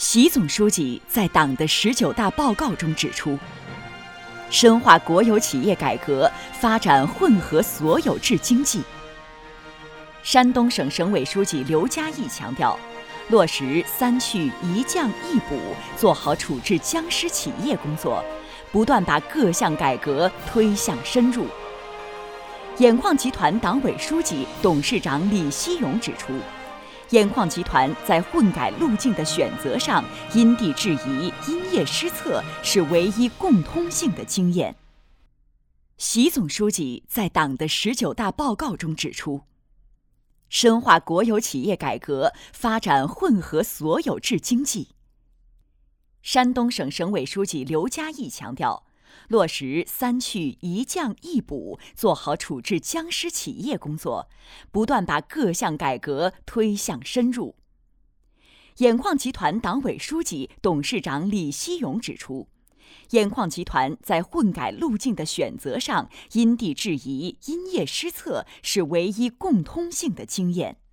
习总书记在党的19大报告中指出，深化国有企业改革，发展混合所有制经济。山东省省委书记刘嘉义强调，落实3去1降1补，做好处置僵尸企业工作，不断把各项改革推向深入。眼矿集团党委书记、董事长李希勇指出，眼矿集团在混改路径的选择上因地制宜、因业施策，是唯一共通性的经验。习总书记在党的19大报告中指出，深化国有企业改革，发展混合所有制经济。山东省省委书记刘嘉义强调，落实3去1降1补，做好处置僵尸企业工作，不断把各项改革推向深入。眼矿集团党委书记、董事长李希勇指出，眼矿集团在混改路径的选择上因地制宜、因业施策，是唯一共通性的经验。